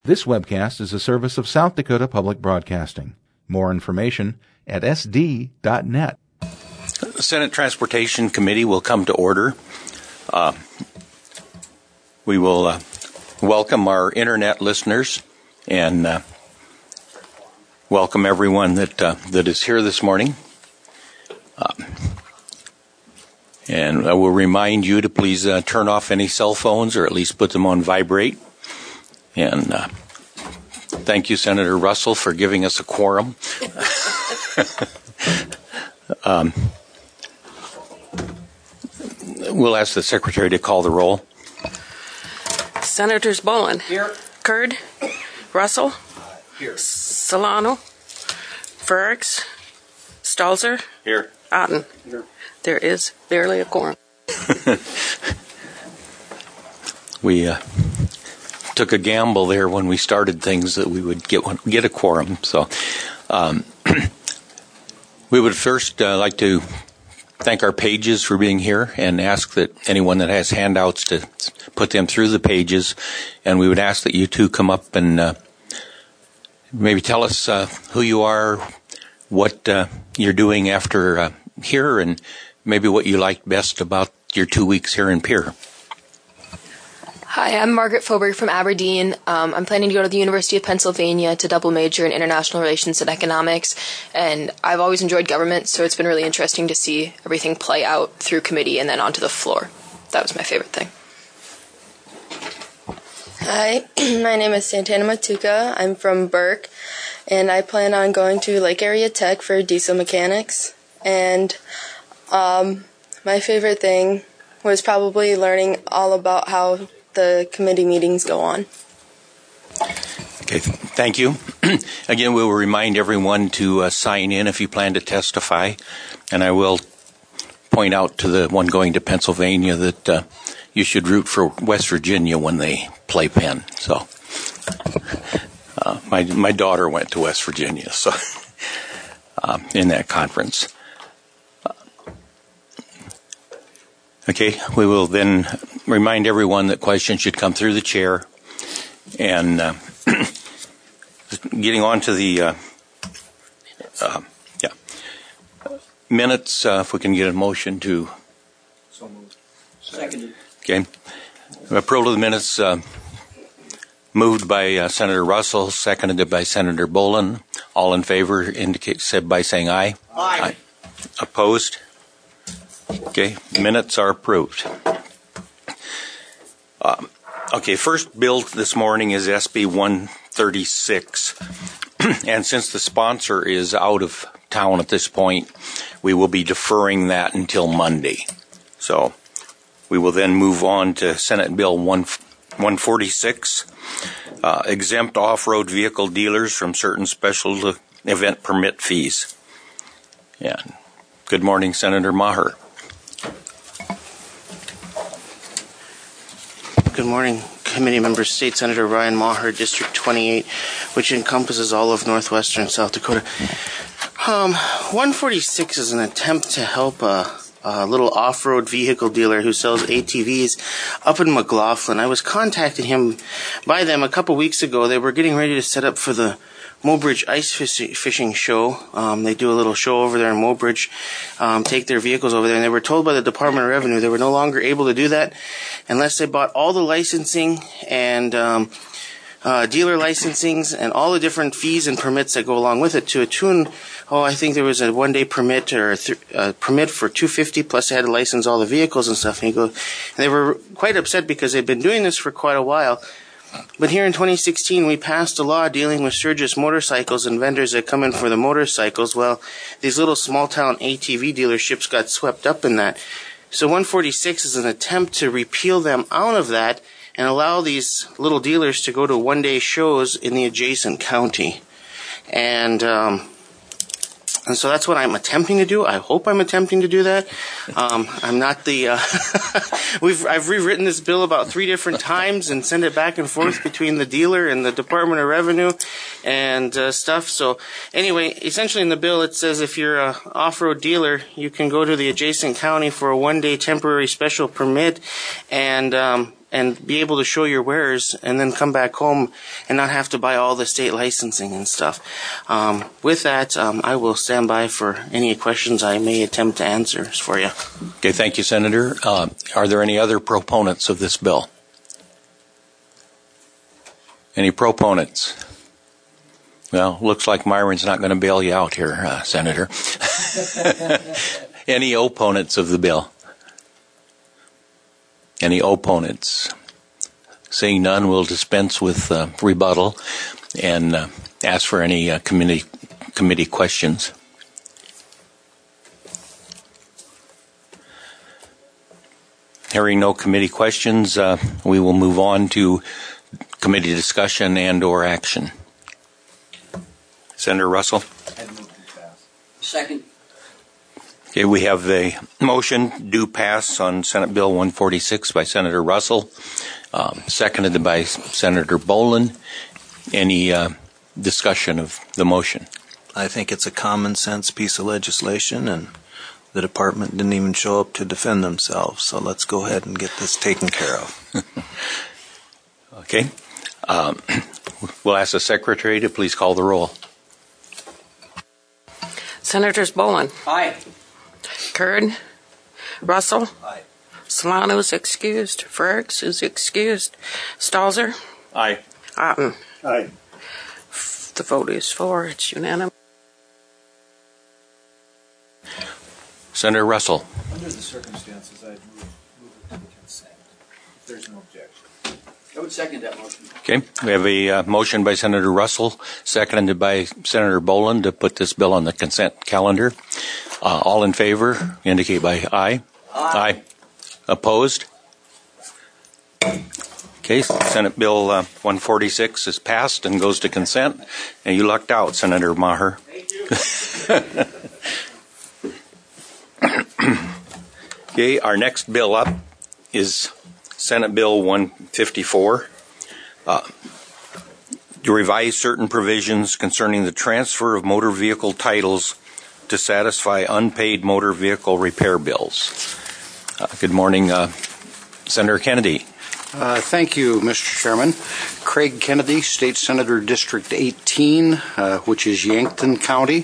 This webcast is a service of South Dakota Public Broadcasting. More information at sd.net. The Senate Transportation Committee will come to order. We will welcome our internet listeners and welcome everyone that is here this morning. And I will remind you to please turn off any cell phones or at least put them on vibrate. And thank you, Senator Russell, for giving us a quorum. We'll ask the Secretary to call the roll. Senators Bolin. Here. Curd. Russell. Here. Solano. Frericks. Stalzer. Here. Otten. Here. There is barely a quorum. We took a gamble there when we started things that we would get a quorum. So we would first like to thank our pages for being here and ask that anyone that has handouts to put them through the pages. And we would ask that you two come up and maybe tell us who you are, what you're doing after here, and maybe what you liked best about your 2 weeks here in Pierre. Hi, I'm Margaret Foberg from Aberdeen. I'm planning to go to the University of Pennsylvania to double major in international relations and economics, and I've always enjoyed government, so it's been really interesting to see everything play out through committee and then onto the floor. That was my favorite thing. Hi, my name is Santana Matuka. I'm from Burke, and I plan on going to Lake Area Tech for diesel mechanics. And my favorite thing was probably learning all about how the committee meetings go on. Okay, thank you. Again, we will remind everyone to sign in if you plan to testify. And I will point out to the one going to Pennsylvania that you should root for West Virginia when they play Penn. So my daughter went to West Virginia, so in that conference. Okay, we will then remind everyone that questions should come through the chair. And getting on to the minutes, if we can get a motion to... So moved. Seconded. Okay. Approval of the minutes moved by Senator Russell, seconded by Senator Bolin. All in favor said by saying aye. Aye. Opposed? Okay, minutes are approved. Okay, first bill this morning is SB 136. And since the sponsor is out of town at this point, we will be deferring that until Monday. So we will then move on to Senate Bill 146, exempt off-road vehicle dealers from certain special event permit fees. And good morning, Senator Maher. Good morning, committee members. State Senator Ryan Maher, District 28, which encompasses all of northwestern South Dakota. 146 is an attempt to help a little off-road vehicle dealer who sells ATVs up in McLaughlin. I was contacted by them a couple weeks ago. They were getting ready to set up for the Mobridge Ice Fishing Show. They do a little show over there in Mobridge, take their vehicles over there, and they were told by the Department of Revenue they were no longer able to do that unless they bought all the licensing and dealer licensings and all the different fees and permits that go along with it to a tune. I think there was a one-day permit or a permit for $250, plus they had to license all the vehicles and stuff. And they were quite upset because they've been doing this for quite a while. But here in 2016, we passed a law dealing with Sturgis motorcycles and vendors that come in for the motorcycles. Well, these little small-town ATV dealerships got swept up in that. So 146 is an attempt to repeal them out of that and allow these little dealers to go to one-day shows in the adjacent county. And so that's what I'm attempting to do. I hope I'm attempting to do that. I'm not the... I've rewritten this bill about 3 different times and sent it back and forth between the dealer and the Department of Revenue and stuff. So anyway, essentially in the bill it says if you're an off-road dealer, you can go to the adjacent county for a one-day temporary special permit and and be able to show your wares and then come back home and not have to buy all the state licensing and stuff. With that, I will stand by for any questions I may attempt to answer for you. Okay, thank you, Senator. Are there any other proponents of this bill? Any proponents? Well, looks like Myron's not going to bail you out here, Senator. Any opponents of the bill? Any opponents? Seeing none, we'll dispense with rebuttal and ask for any committee questions. Hearing no committee questions, we will move on to committee discussion and or action. Senator Russell? Second. Okay, we have a motion do pass on Senate Bill 146 by Senator Russell, seconded by Senator Boland. Any discussion of the motion? I think it's a common sense piece of legislation, and the department didn't even show up to defend themselves, so let's go ahead and get this taken care of. Okay. We'll ask the Secretary to please call the roll. Senators Boland, Aye. Curd, Russell, Aye. Solano is excused, Fergus is excused, Stalzer, Aye. Otten. Aye. The vote is 4. It's unanimous. Senator Russell? Under the circumstances, I'd move it to the consent, if there's no objection. I would second that motion. Okay. We have a motion by Senator Russell, seconded by Senator Boland to put this bill on the consent calendar. All in favor indicate by aye. Aye. Opposed? Okay, Senate Bill 146 is passed and goes to consent. And you lucked out, Senator Maher. Thank you. Okay, our next bill up is Senate Bill 154. To revise certain provisions concerning the transfer of motor vehicle titles to satisfy unpaid motor vehicle repair bills. Good morning, Senator Kennedy. Thank you, Mr. Chairman. Craig Kennedy, State Senator District 18, which is Yankton County.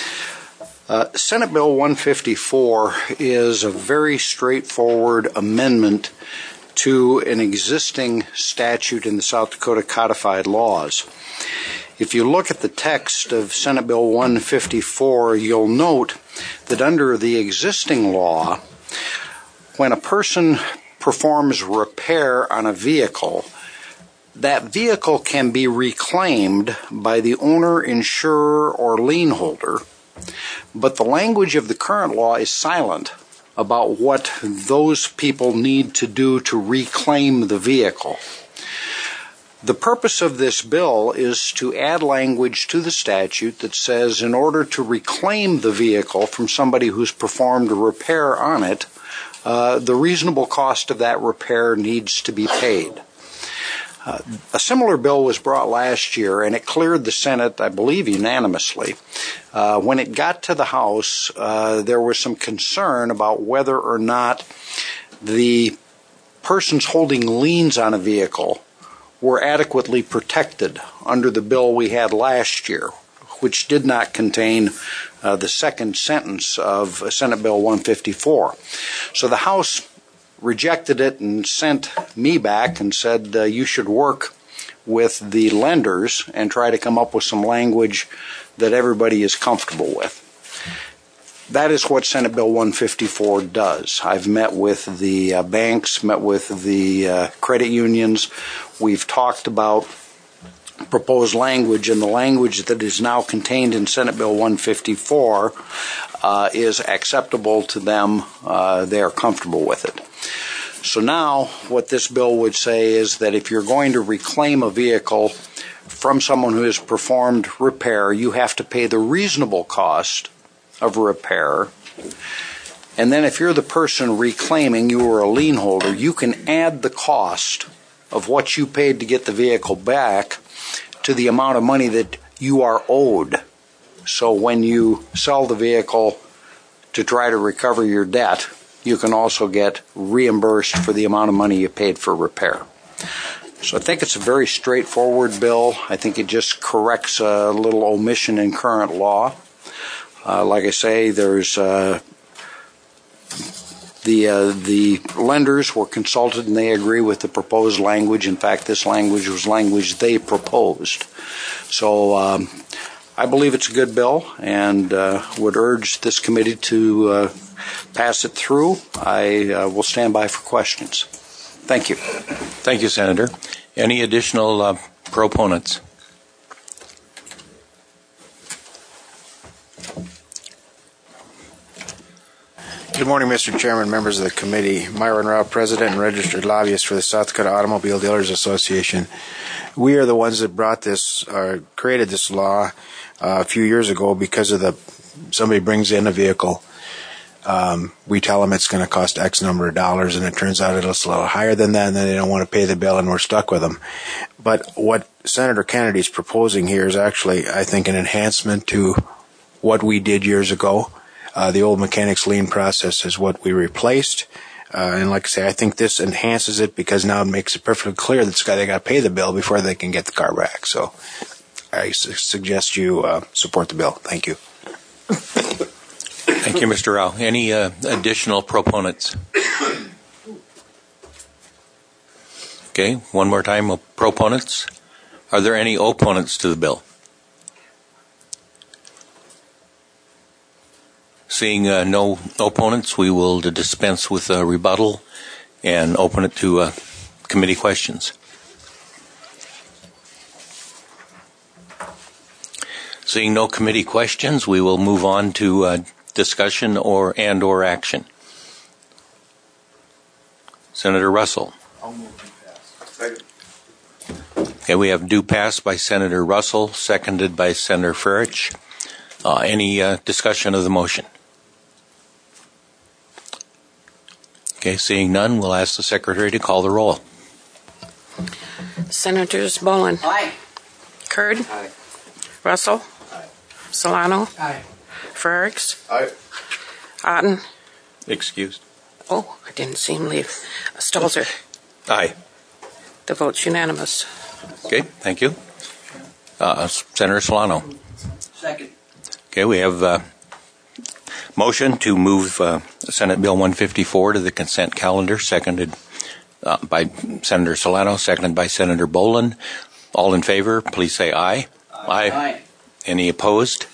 Senate Bill 154 is a very straightforward amendment to an existing statute in the South Dakota codified laws. If you look at the text of Senate Bill 154, you'll note that under the existing law, when a person performs repair on a vehicle, that vehicle can be reclaimed by the owner, insurer, or lien holder, but the language of the current law is silent about what those people need to do to reclaim the vehicle. The purpose of this bill is to add language to the statute that says in order to reclaim the vehicle from somebody who's performed a repair on it, the reasonable cost of that repair needs to be paid. A similar bill was brought last year, and it cleared the Senate, I believe, unanimously. When it got to the House, there was some concern about whether or not the persons holding liens on a vehicle were adequately protected under the bill we had last year, which did not contain the second sentence of Senate Bill 154. So the House rejected it and sent me back and said you should work with the lenders and try to come up with some language that everybody is comfortable with. That is what Senate Bill 154 does. I've met with the banks, met with the credit unions. We've talked about proposed language, and the language that is now contained in Senate Bill 154 is acceptable to them. They are comfortable with it. So now what this bill would say is that if you're going to reclaim a vehicle from someone who has performed repair, you have to pay the reasonable cost of repair. And then if you're the person reclaiming, you are a lien holder, you can add the cost of what you paid to get the vehicle back to the amount of money that you are owed. So when you sell the vehicle to try to recover your debt, you can also get reimbursed for the amount of money you paid for repair. So I think it's a very straightforward bill. I think it just corrects a little omission in current law. Like I say, there's the lenders were consulted and they agree with the proposed language. In fact, this language was language they proposed. So I believe it's a good bill and would urge this committee to pass it through. I will stand by for questions. Thank you. Thank you, Senator. Any additional proponents? Good morning, Mr. Chairman, members of the committee. Myron Rao, President and Registered Lobbyist for the South Dakota Automobile Dealers Association. We are the ones that brought this, created this law a few years ago because of somebody brings in a vehicle. We tell them it's going to cost X number of dollars, and it turns out it's a little higher than that, and then they don't want to pay the bill, and we're stuck with them. But what Senator Kennedy's proposing here is actually, I think, an enhancement to what we did years ago. The old mechanics lien process is what we replaced. And like I say, I think this enhances it because now it makes it perfectly clear that they got to pay the bill before they can get the car back. So I suggest you support the bill. Thank you. Thank you, Mr. Rao. Any additional proponents? Okay, one more time, proponents. Are there any opponents to the bill? Seeing no opponents, we will dispense with a rebuttal and open it to committee questions. Seeing no committee questions, we will move on to discussion or action. Senator Russell. I'll move to pass. Second. Okay, we have due pass by Senator Russell, seconded by Senator Ferich. Any discussion of the motion? Okay, seeing none, we'll ask the Secretary to call the roll. Senators Bolin. Aye. Curd. Aye. Russell. Aye. Solano. Aye. Ferricks. Aye. Otten. Excused. Oh, I didn't see him leave. Stolzer. Aye. The vote's unanimous. Okay, thank you. Senator Solano. Second. Okay, we have motion to move Senate Bill 154 to the consent calendar, seconded by Senator Solano, seconded by Senator Bolin. All in favor, please say aye. Aye. Aye. Any opposed?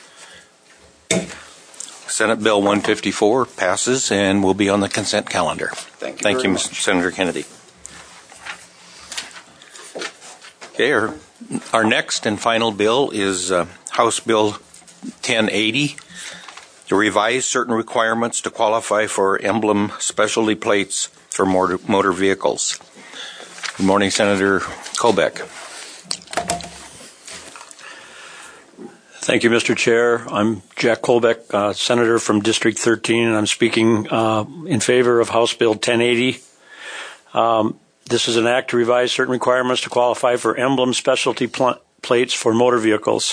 Senate Bill 154 passes and will be on the consent calendar. Thank you, very Mr. much. Senator Kennedy. Okay, our next and final bill is House Bill 1080, to revise certain requirements to qualify for emblem specialty plates for motor vehicles. Good morning, Senator Kolbeck. Thank you, Mr. Chair. I'm Jack Kolbeck, Senator from District 13, and I'm speaking in favor of House Bill 1080. This is an act to revise certain requirements to qualify for emblem specialty plates for motor vehicles.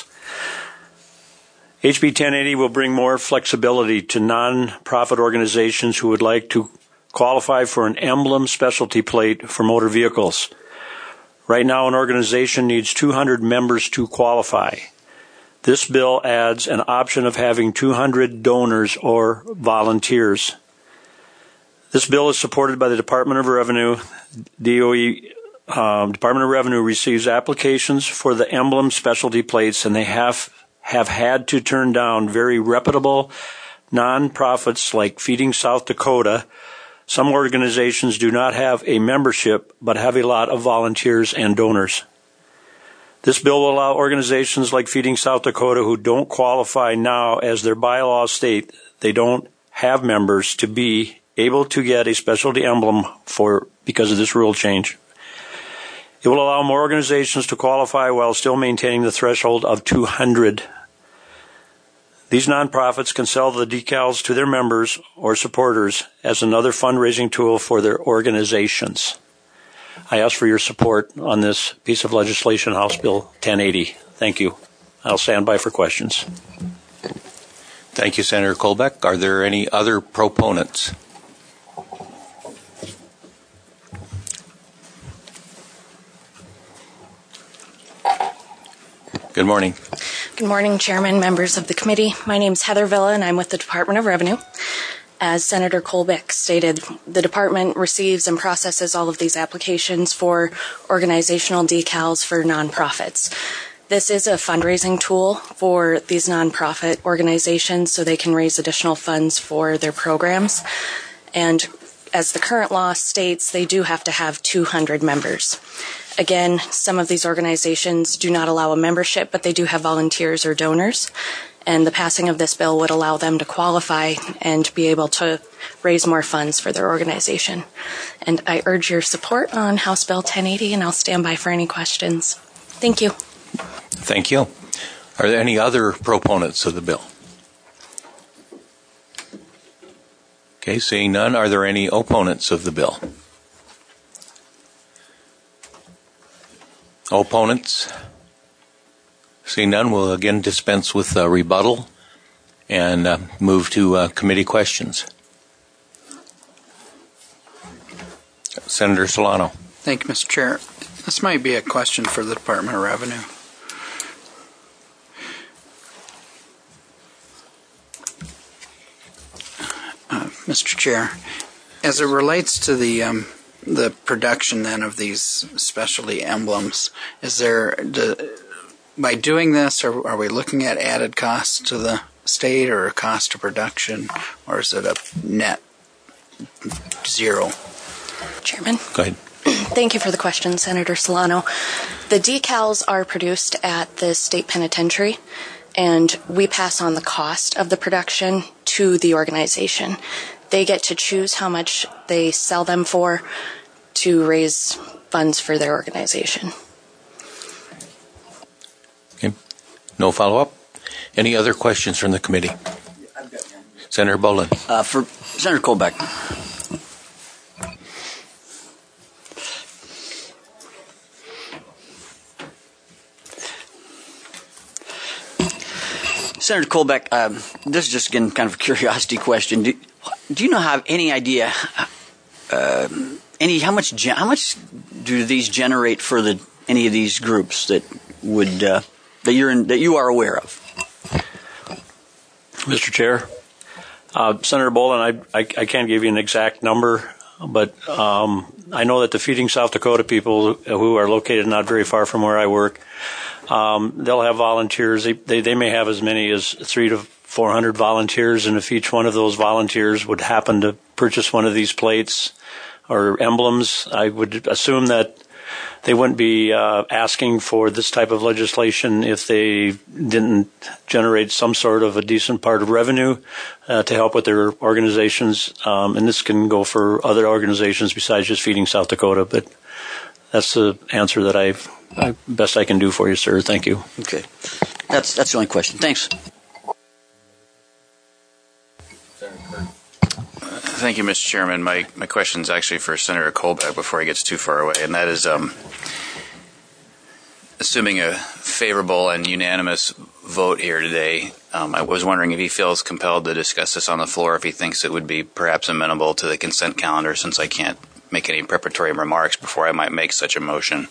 HB 1080 will bring more flexibility to non-profit organizations who would like to qualify for an emblem specialty plate for motor vehicles. Right now, an organization needs 200 members to qualify. This bill adds an option of having 200 donors or volunteers. This bill is supported by the Department of Revenue. DOE Department of Revenue receives applications for the emblem specialty plates, and they have had to turn down very reputable nonprofits like Feeding South Dakota. Some organizations do not have a membership but have a lot of volunteers and donors. This bill will allow organizations like Feeding South Dakota who don't qualify now, as their bylaws state they don't have members, to be able to get a specialty emblem because of this rule change. It will allow more organizations to qualify while still maintaining the threshold of 200. These nonprofits can sell the decals to their members or supporters as another fundraising tool for their organizations. I ask for your support on this piece of legislation, House Bill 1080. Thank you. I'll stand by for questions. Thank you, Senator Kolbeck. Are there any other proponents? Good morning. Good morning, Chairman, members of the committee. My name is Heather Villa, and I'm with the Department of Revenue. As Senator Kolbeck stated, the department receives and processes all of these applications for organizational decals for nonprofits. This is a fundraising tool for these nonprofit organizations so they can raise additional funds for their programs. And as the current law states, they do have to have 200 members. Again, some of these organizations do not allow a membership, but they do have volunteers or donors. And the passing of this bill would allow them to qualify and be able to raise more funds for their organization. And I urge your support on House Bill 1080, and I'll stand by for any questions. Thank you. Thank you. Are there any other proponents of the bill? Okay, seeing none, are there any opponents of the bill? Opponents? Seeing none, we'll again dispense with rebuttal and move to committee questions. Senator Solano. Thank you, Mr. Chair. This might be a question for the Department of Revenue. Mr. Chair, as it relates to the production then of these specialty emblems, is there, by doing this, are we looking at added costs to the state or a cost of production, or is it a net zero? Chairman? Go ahead. Thank you for the question, Senator Solano. The decals are produced at the state penitentiary, and we pass on the cost of the production to the organization. They get to choose how much they sell them for to raise funds for their organization. Okay. No follow-up? Any other questions from the committee? Senator Boland. For Senator Kolbeck. Senator Kolbeck, this is just again kind of a curiosity question. Do you have any idea how much do these generate for any of these groups that would that you are aware of? Mr. Chair, Senator Boland, I can't give you an exact number, but I know that the Feeding South Dakota people who are located not very far from where I work, they'll have volunteers. They may have as many as 300 to 400 volunteers, and if each one of those volunteers would happen to purchase one of these plates or emblems, I would assume that they wouldn't be asking for this type of legislation if they didn't generate some sort of a decent part of revenue to help with their organizations. And this can go for other organizations besides just Feeding South Dakota, but that's the answer that I best I can do for you, sir. Thank you. Okay. That's the only question. Thanks. Thank you, Mr. Chairman. My question is actually for Senator Kolbeck before he gets too far away, and that is assuming a favorable and unanimous vote here today, I was wondering if he feels compelled to discuss this on the floor, if he thinks it would be perhaps amenable to the consent calendar, since I can't make any preparatory remarks before I might make such a motion.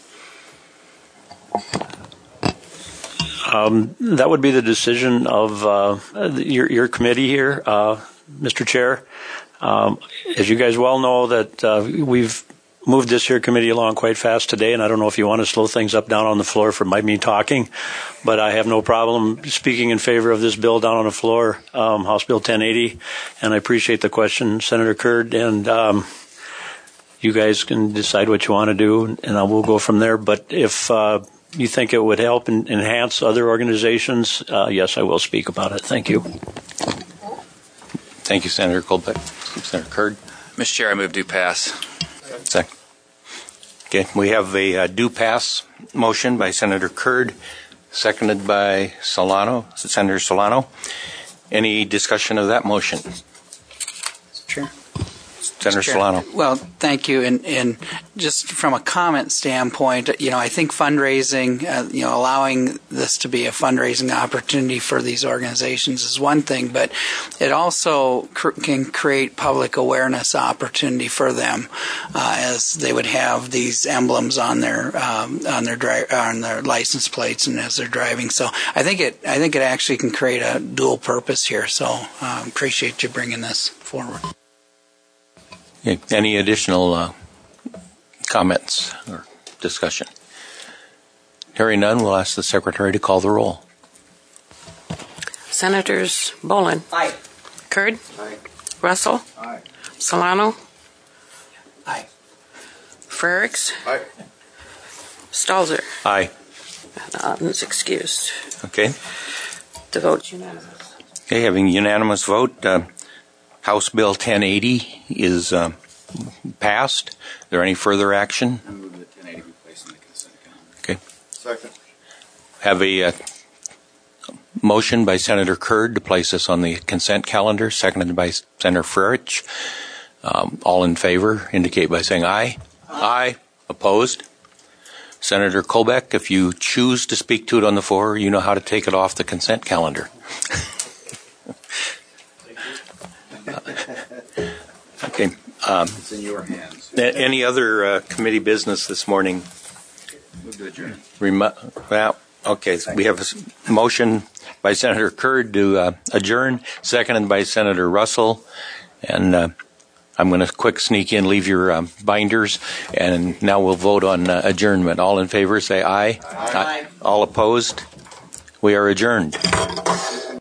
That would be the decision of your committee here, Mr. Chair. As you guys well know, that we've moved this here committee along quite fast today, and I don't know if you want to slow things up down on the floor for me talking, but I have no problem speaking in favor of this bill down on the floor, House Bill 1080, and I appreciate the question, Senator Curd, and you guys can decide what you want to do, and I will go from there. But if you think it would help and enhance other organizations, yes, I will speak about it. Thank you. Thank you, Senator Kolbeck. Senator Curd. Mr. Chair, I move due pass. Second. Okay, we have a due pass motion by Senator Curd, seconded by Senator Solano. Any discussion of that motion? Chair. Senator Solano. Well, thank you. And just from a comment standpoint, I think fundraising, allowing this to be a fundraising opportunity for these organizations is one thing, but it also can create public awareness opportunity for them, as they would have these emblems on their license plates and as they're driving. So I think it actually can create a dual purpose here. So appreciate you bringing this forward. Okay. Any additional comments or discussion? Hearing none, we'll ask the Secretary to call the roll. Senators Bolin. Aye. Curd. Aye. Russell. Aye. Solano. Aye. Frericks. Aye. Stalzer. Aye. And Otten's excused. Okay. The vote's unanimous. Okay, having unanimous vote, House Bill 1080 is passed. Is there any further action? I move that 1080 be placed on the consent calendar. Okay. Second. Have a motion by Senator Curd to place this on the consent calendar, seconded by Senator Frerich. All in favor indicate by saying aye. Aye. Opposed? Senator Colbeck, if you choose to speak to it on the floor, you know how to take it off the consent calendar. Okay. It's in your hands. Any other committee business this morning? Move to adjourn. Okay. So we have a motion by Senator Curd to adjourn, seconded by Senator Russell. And I'm going to quick sneak in, leave your binders, and now we'll vote on adjournment. All in favor, say aye. Aye. All opposed? We are adjourned.